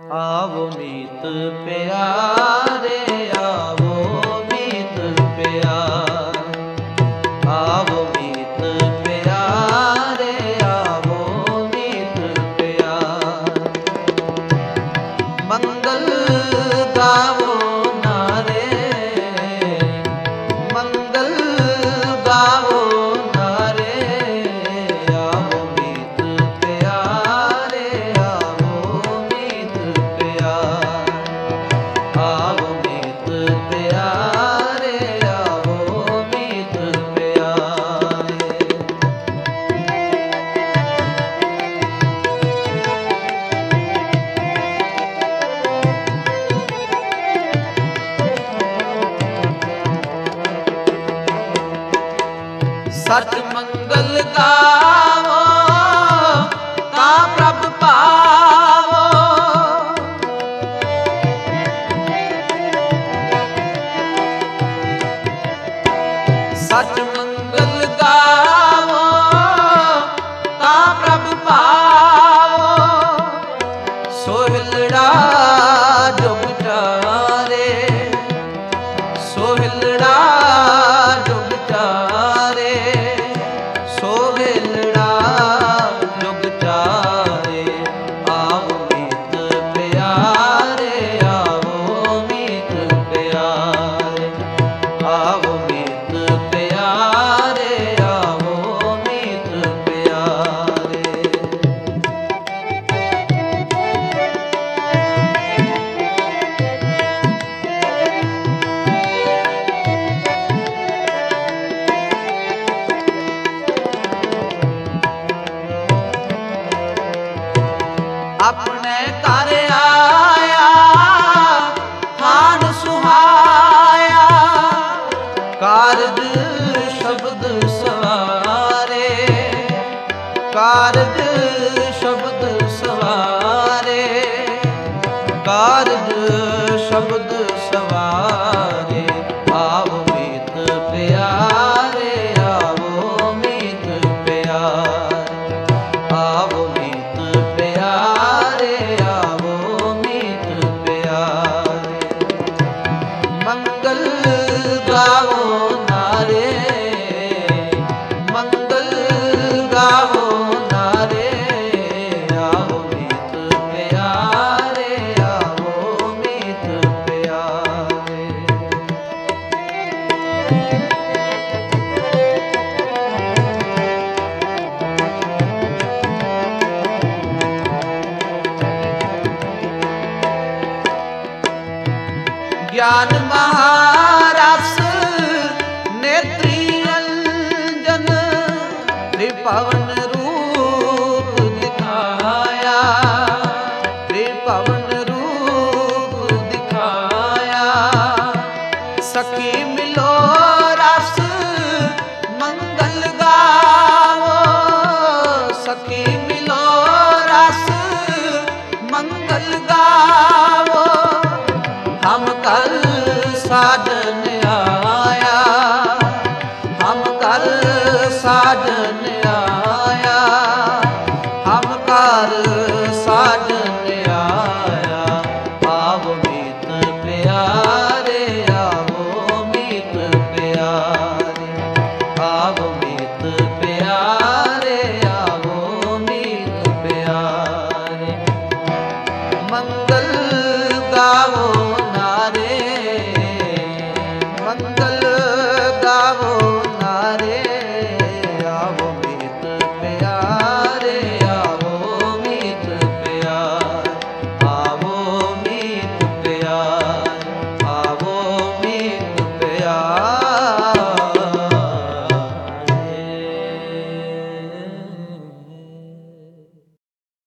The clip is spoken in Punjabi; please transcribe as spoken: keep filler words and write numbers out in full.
ਆਵੋ ਮੀਤ ਪਿਆਰੇ, ਆਵੋ ਮੀਤ ਪਿਆਰੇ, ਆਵੋ ਮੀਤ ਪਿਆਰੇ, ਆਵੋ ਮੀਤ ਪਿਆਰੇ। ਮੰਗਲ ਗਾਵੋ ਨਾਰੇ, ਮੰਗਲ ਗਾਵੋ ਨਾਰੇ, ਆਵੋ ਮੀਤ ਪਿਆਰੇ, ਆਵੋ ਮੀਤ ਪਿਆਰੇ, ਆਵੋ ਮੀਤ ਪਿਆਰੇ, ਆਵੋ ਮੀਤ ਪਿਆਰੇ। ਸਚ ਮੰਗਲ ਗਾਵੋ ਤਾਂ ਪ੍ਰਭ ਪਾਵੋ, ਸਚ ਮੰਗਲ ਗਾਵੋ ਤਾਂ ਪ੍ਰਭ ਪਾਵੋ। ਸੋਹਿਲੜਾ ਜੁਗ ਚਾਰੇ, ਸੋਹਿਲੜਾ ਜੁਗ ਚਾਰੇ, ਸੋਹਿਲੜਾ ਜੁਗ ਚਾਰੇ। ਆਵੋ ਮੀਤ ਪਿਆਰੇ, ਆਵੋ ਮੀਤ ਪਿਆਰੇ, ਆਵੋ ਮੀਤ ਪਿਆਰੇ, ਆਵੋ ਮੀਤ ਪਿਆਰੇ। ਆਪਣੇ ਘਰ ਆਇਆ ਥਾਨ ਸੁਹਾਇਆ, ਕਾਰਜ ਸ਼ਬਦ ਸਵਾਰੇ, ਕਾਰਜ ਸ਼ਬਦ ਸਵਾਰੇ, ਕਾਰਜ ਸ਼ਬਦ ਸਵਾਰੇ। ਆਵੋ ਮੀਤ ਪਿਆਰੇ, ਆਵੋ ਮੀਤ ਪਿਆਰੇ, ਆਵੋ ਮੀਤ ਪਿਆਰੇ, ਆਵੋ ਮੀਤ ਪਿਆਰੇ। ਮੰਗਲ ਗਾਵੋ ਨਾਰੇ, ਮੰਗਲ ਗਾਵੋ ਨਾਰੇ, ਆਵੋ ਮੀਤ ਪਿਆਰੇ, ਆਵੋ ਮੀਤ ਪਿਆਰੇ। ਗਿਆਨ ਮਹਾਰਸ ਨੇਤਰੀ ਅੰਜਨ, ਤ੍ਰਿਭਵਨ ਰੂਪ ਦਿਖਾਇਆ, ਤ੍ਰਿਭਵਨ ਰੂਪ ਦਿਖਾਇਆ। ਸਖੀ ਮਿਲੋ ਰਸ ਮੰਗਲ ਗਾਵੋ, ਸਖੀ ਮਿਲੋ ਰਸ ਮੰਗਲ ਗਾਵੋ। ਹਮ ਕਲ ਸਾਜਨ ਆਇਆ, ਹਮ ਕਲ ਸਾਜਨ ਆਇਆ, ਹਮ ਕਲ ਸਾਜਨ ਆਇਆ। ਆਵੋ ਮੀਤ ਪਿਆਰੇ, ਆਵੋ ਮੀਤ ਪਿਆਰੇ, ਆਵੋ ਮੀਤ ਪਿਆਰੇ, ਆਵੋ ਮੀਤ ਪਿਆਰੇ। ਮੰਗਲ ਗਾਵੋ ਨਾਰੇ, ਮੰਗਲ